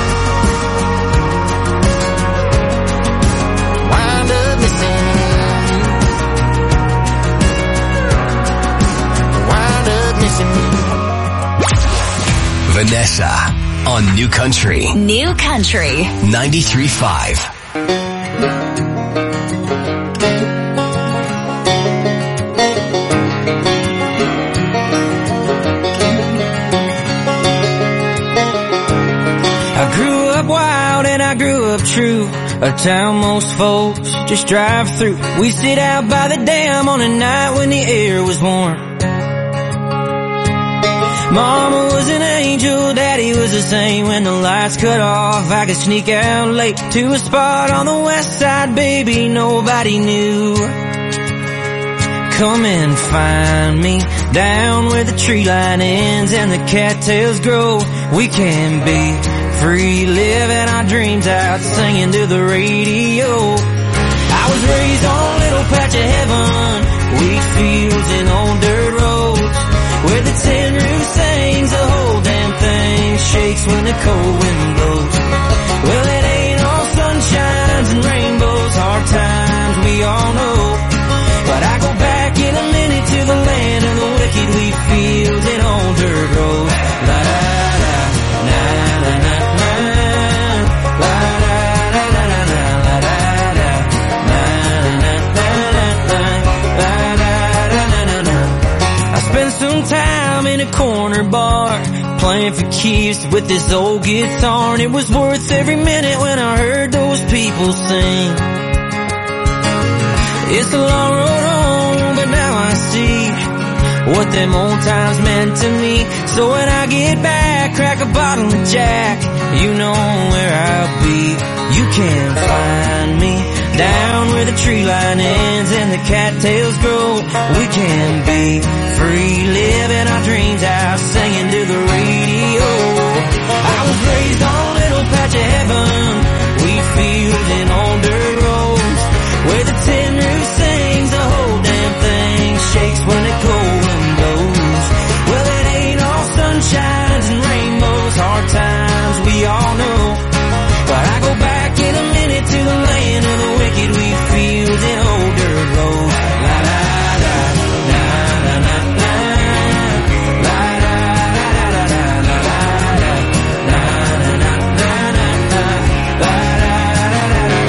Wind up missing you. Wind up missing you. Vanessa on New Country. New Country ninety-three point five. I grew up wild and I grew up true, a town most folks just drive through. We sit out by the dam on a night when the air was warm. Mama was an angel, Daddy was the same. When the lights cut off, I could sneak out late to a spot on the west side, baby, nobody knew. Come and find me down where the tree line ends and the cattails grow. We can be free, living our dreams out, singing to the radio. I was raised on a little patch of heaven, wheat fields and old dirt roads, where the tin roof sings, the whole damn thing shakes when the cold wind blows. Well, it ain't all sunshines and rainbows, hard times we all know. But I go back in a minute to the land of the wicked, wheat fields and old dirt roads. La da da, na na na na, la da da da da da, la da da, na na na na na, la da da da da da, playing for keeps with this old guitar, and it was worth every minute when I heard those people sing. It's a long road home, but now I see what them old times meant to me. So when I get back, crack a bottle of Jack, you know where I'll be. You can find me down where the tree line ends and the cattails grow. We can be free, living our dreams out, singing to the radio. I was raised on a little patch of heaven, wheat fields and old dirt roads, where the tin roof sings, the whole damn thing shakes when the cold wind blows. Well, it ain't all sunshines and rainbows, hard times we all know, but I go back in a minute to the land of the wicked wheat fields and old dirt roads. La la la, la la la la, la la la la la la la, la la la la la, la la la la la.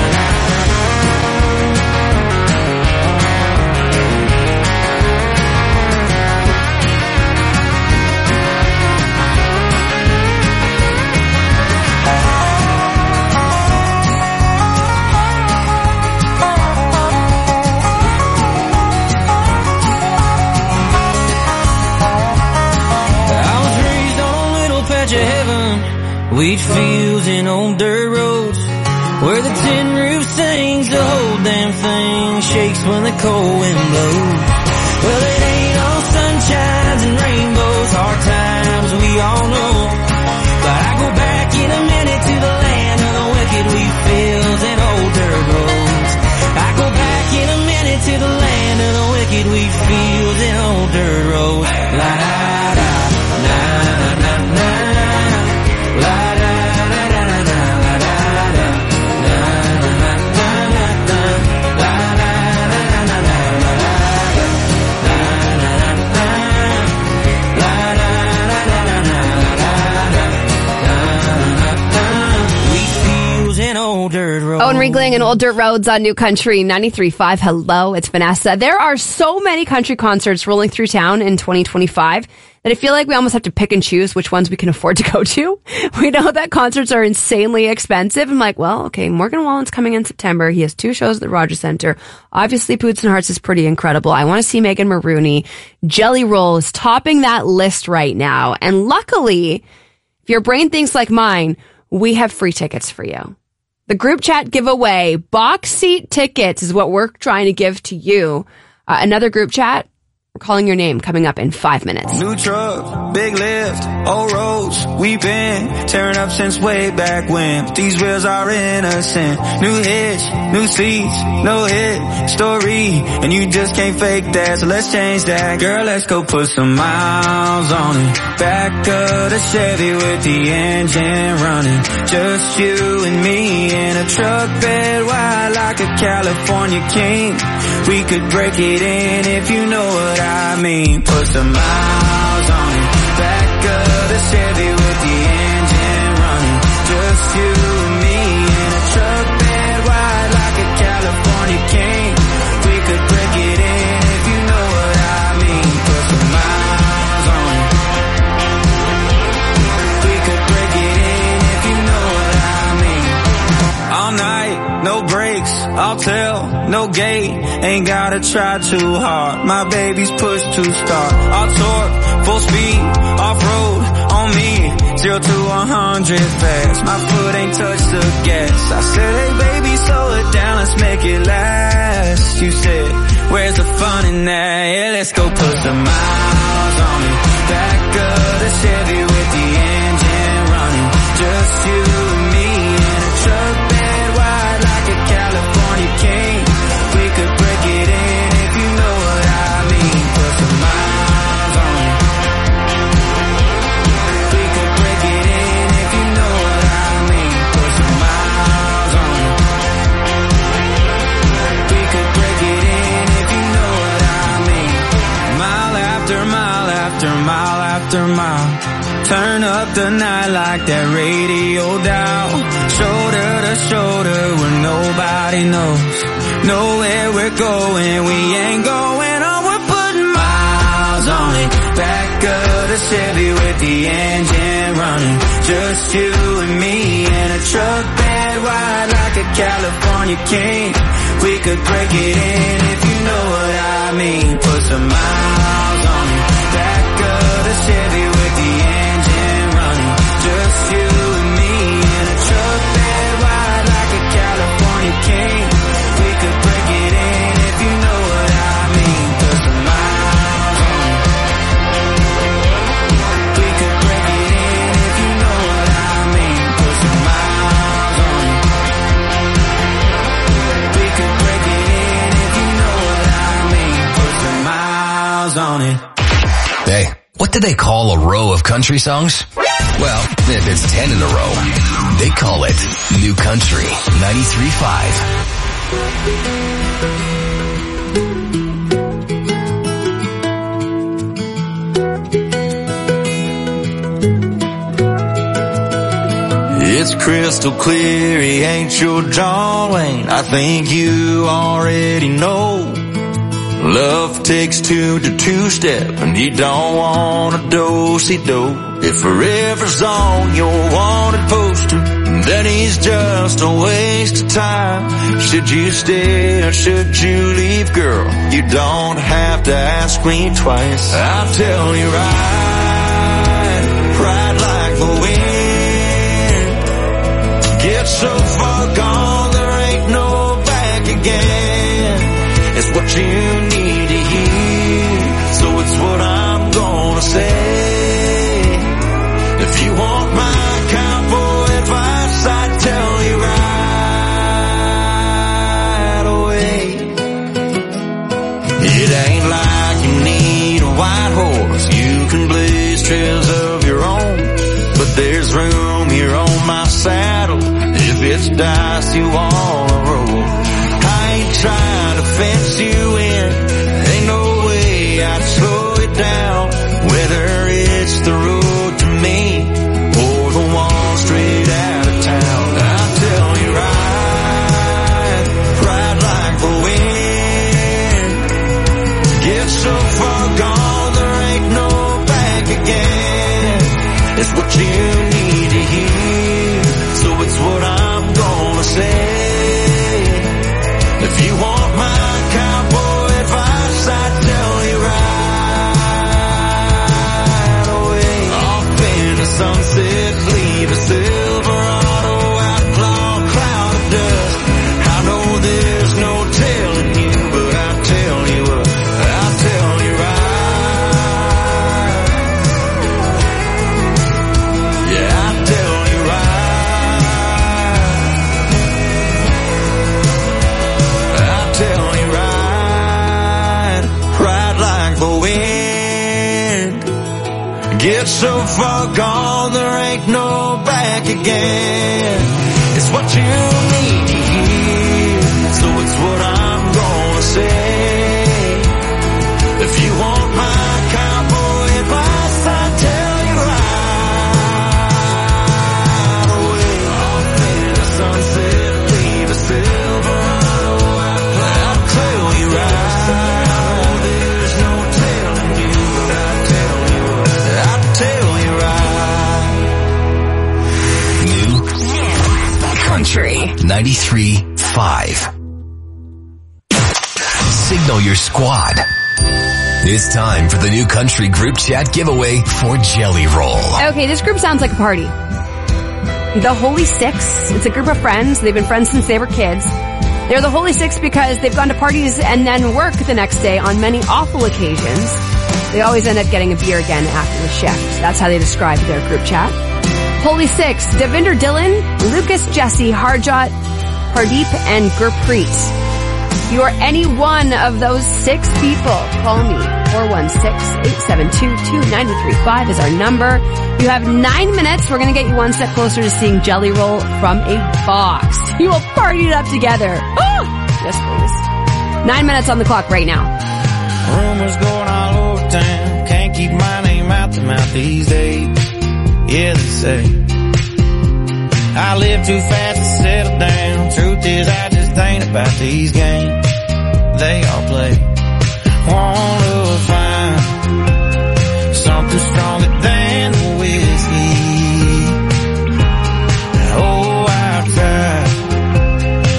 Wheat fields and old dirt roads, where the tin roof sings, the whole damn thing shakes when the cold wind blows. Well, it ain't all sunshines and rainbows, hard times we all know, but I go back in a minute to the land of the wicked wheat fields and old dirt roads. I go back in a minute to the land of the wicked wheat fields and old dirt roads. La da da, na na na, la da. Owen Riegling and Old Dirt Roads on New Country ninety-three point five. Hello, it's Vanessa. There are so many country concerts rolling through town in twenty twenty-five that I feel like we almost have to pick and choose which ones we can afford to go to. We know that concerts are insanely expensive. I'm like, well, okay, Morgan Wallen's coming in September. He has two shows at the Rogers Centre. Obviously, Boots and Hearts is pretty incredible. I want to see Megan Maroney. Jelly Roll is topping that list right now. And luckily, if your brain thinks like mine, we have free tickets for you. The group chat giveaway, box seat tickets is what we're trying to give to you. Uh, another group chat, we're calling your name coming up in five minutes. New truck, big lift, old roads, we've been tearing up since way back when. These wheels are innocent. New hitch, new seats, no hit story, and you just can't fake that, so let's change that. Girl, let's go put some miles on it. Back of the Chevy with the engine running. Just you and me in a truck bed wide like a California king. We could break it in if you know what I mean. Put some miles on it. Back of the Chevy with the engine running. Just you and me in a truck bed wide like a California king. We could break it in if you know what I mean. Put some miles on it. We could break it in if you know what I mean. All night, no brakes, I'll tell, no gate, ain't gotta try too hard. My baby's push to start. I'll torque, full speed, off-road, on me, zero to one hundred fast. My foot ain't touched the gas. I said, hey baby, slow it down, let's make it last. You said, where's the fun in that? Yeah, let's go put some miles on it. Back of the Chevy with the engine running. Just you and me in a truck bed wide like a California king. We could break it in if you know what I mean. Put some miles on it. We could break it in if you know what I mean. Put some miles on it. We could break it in if you know what I mean. Mile after mile after mile after mile. Turn up the night like that radio dial. Shoulder to shoulder where nobody knows. Know where we're going, we ain't going on. We're putting miles on it. Back of the Chevy with the end. California king. We could break it in if you know what I mean. Put some miles on it. Back of the Chevy with the engine running. Just you and me in a truck that ride like a California king. We could break it in if you know what I mean. Put some miles on it. We could break it in if you know what I mean. Put some miles on it. We could break it in if you know what I mean. Put some miles on it. Hey, what do they call a row of country songs? Well, if it's ten in a row, they call it New Country ninety-three point five. It's crystal clear, he ain't your John Wayne. I think you already know. Love takes two to two-step, and you don't want a do-si-do. If forever's on your wanted poster, then he's just a waste of time. Should you stay or should you leave, girl? You don't have to ask me twice. I'll tell you right, right like the wind. Get so far gone, there ain't no back again. It's what you need to hear, so it's what I'm gonna say. If you want my cowboy advice, I'd tell you right away. It ain't like you need a white horse, you can blaze trails of your own. But there's room here on my saddle, if it's dice you wanna roll. I ain't trying to fence you in, ain't no way I'd slow it down. Whether it's the road to me or the one straight out of town, I'll tell you right, right like the wind. Get so far gone, there ain't no back again. It's what you need to hear, so it's what I'm gonna say. If you want my cowboy advice, I'd tell you right away. Off in the sunset, leave a Silverado outlaw cloud of dust. I know there's no telling you, but I'll tell you what, I'll tell you right. Yeah, I'll tell you right. Tell you right, right like the wind. Get so far gone, there ain't no back again. It's what you need to hear, so it's what I'm gonna say. If you want my cowboy advice, I'll tell you right away. Off in the sunset, leave a silver. Tell you right, there's no telling you, but I'll tell you, I'll tell you right. New Country ninety-three point five. Signal your squad. It's time for the New Country group chat giveaway for Jelly Roll. Okay, this group sounds like a party. The Holy Six. It's a group of friends. They've been friends since they were kids. They're the Holy Six because they've gone to parties and then work the next day on many awful occasions. They always end up getting a beer again after the shift. That's how they describe their group chat. Holy Six, Devinder Dylan, Lucas Jesse, Harjot, Pardeep, and Gurpreet. If you are any one of those six people, call me. four one six, eight seven two, two nine three five is our number. You have nine minutes. We're going to get you one step closer to seeing Jelly Roll from a box. You will party it up together. Oh, yes, please. Nine minutes on the clock right now. Rumors going all over town. Can't keep my name out the mouth these days. Yeah, they say I live too fast to settle down. Truth is, I just ain't about these games they all play. Wanna find something stronger than the whiskey. Oh, I've tried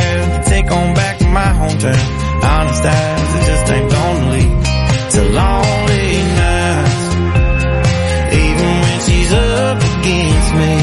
path to take on back to my hometown. Honest eyes, it just ain't gonna lead to lonely nights. Even when she's up against me,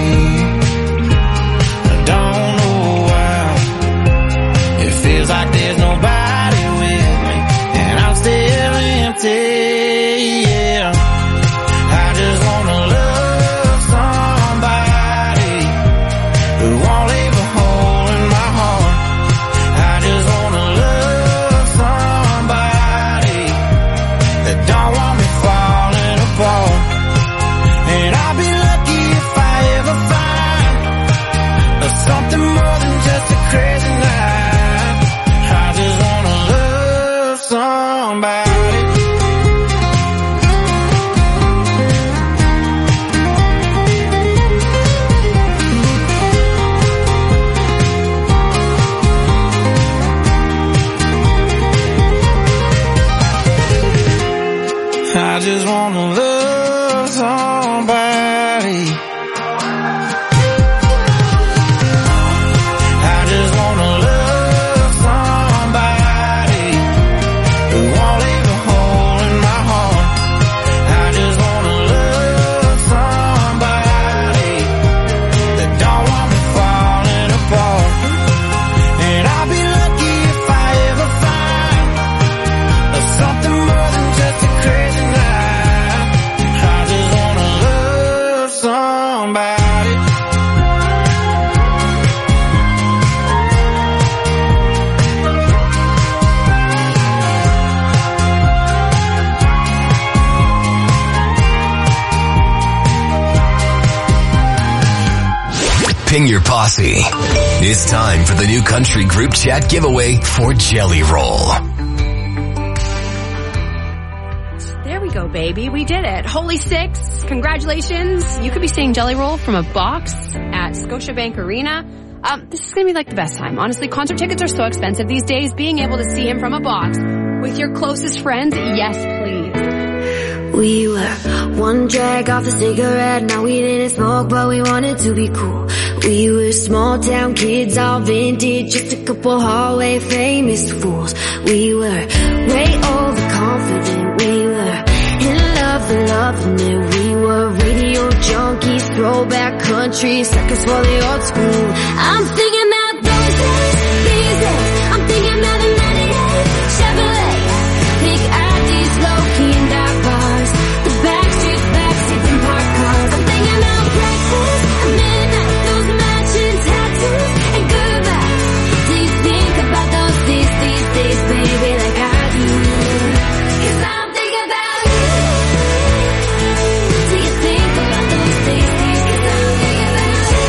I don't know why. It feels like there's nobody with me, and I'm still empty. Yeah, I just wanna love somebody who won't leave a hole in my heart. I just wanna love somebody that don't want me falling apart. And I'll be lucky if I ever find something more than just a crazy night. I just wanna love somebody. I just wanna love somebody. I just wanna love somebody who won't leave a hole in my heart. I just wanna love somebody that don't want me falling apart. And I'll be lucky if I ever find something more than just a crazy night. I just wanna love somebody. Ping your posse. It's time for the new country group chat giveaway for Jelly Roll. There we go, baby. We did it. Holy Six. Congratulations. You could be seeing Jelly Roll from a box at Scotiabank Arena. Um, this is going to be like the best time. Honestly, concert tickets are so expensive these days. Being able to see him from a box with your closest friends, yes, please. We were one drag off a cigarette. Now we didn't smoke, but we wanted to be cool. We were small town kids, all vintage, just a couple hallway famous fools. We were way overconfident. We were in love and loving it. We were radio junkies, throwback country, suckers for the old school. I'm thinking about those days, these days. I'm thinking about the ninety-eight Chevrolet, big I Ds, low-key and dark bars, the backstreets, backseats and parked cars. I'm thinking about breakfast at midnight, those matching tattoos and goodbye. Do you think about those days, these days, baby, like I do? 'Cause I'm thinking about you. Do you think about those days, these days? 'Cause I'm thinking about you.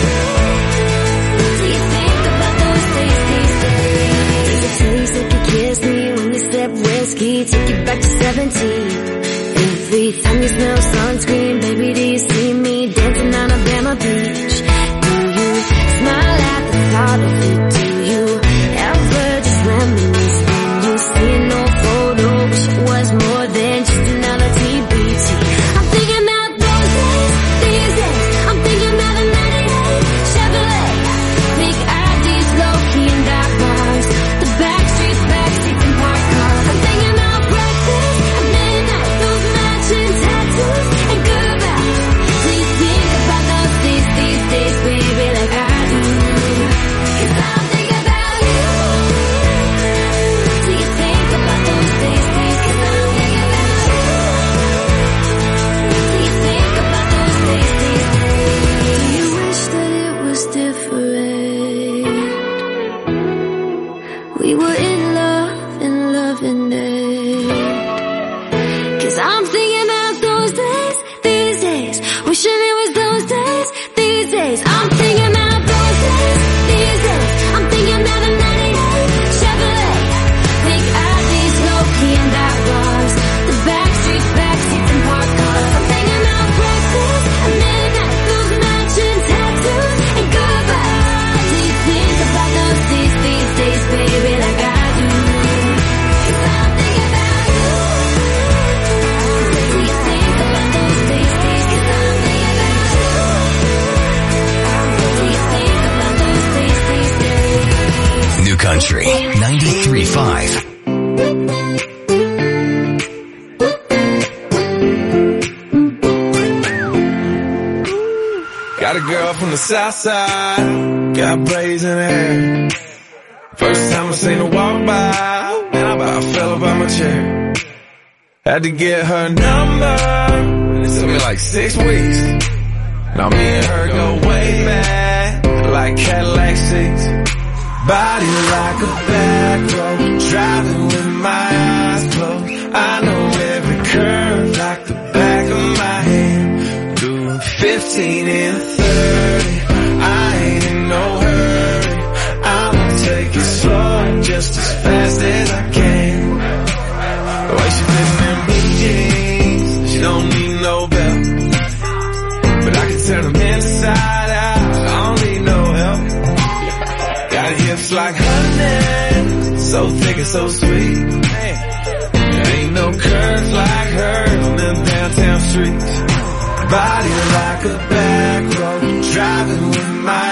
Do you think about those days, these days? There's a place that could kiss me when you sip whiskey, take you back to seventeen. Every time you smell sunscreen, baby, do you see me dancing on Alabama Beach? Do you smile at the thought of it? Do you ever just reminisce when you see an old photo, wish it was more than just another T B T? I'm thinking about those days, these days. I'm thinking about the ninety-eight Chevrolet, big I Ds, low-key and dark bars, the backstreets, backseats and parked cars. I'm thinking about breakfast at midnight, those matching tattoos and goodbye. Do you think about those days, these days, baby, like I do? 'Cause I'm thinking about you. Do you think about those days, days? 'Cause I'm thinking about you. Do you think about those days, days, days? Do you wish that it was different? We were in love and loving it. 'Cause I'm thinking about those days, these days. Wishing it was those days, these days. I'm thinking about those days, these days. I'm thinking about the ninety-eight Chevrolet, big I Ds, low-key and dark bars, the backstreets, backseats and parked cars. I'm thinking about breakfast at midnight, those matching tattoos and goodbye. Do you think about those days, these days, baby, like I do? Country ninety-three point five. Got a girl from the south side, got braids in her hair. First time I seen her walk by, man, I about fell up on my chair. Had to get her number, and it took me like six weeks. Now me and her go way back, like Cadillac seats. Body like a back road, driving with my eyes closed. I know every curve like the back of my hand. Doing fifteen and thirty, I ain't in no hurry. I'ma take it slow, just as fast as I can. The way she fits in blue jeans, she don't need no belt. But I can turn them inside out, I don't need no help. Got hips like honey, so thick and so sweet. There ain't no curves like hers on them downtown streets. Body like a back road, driving with my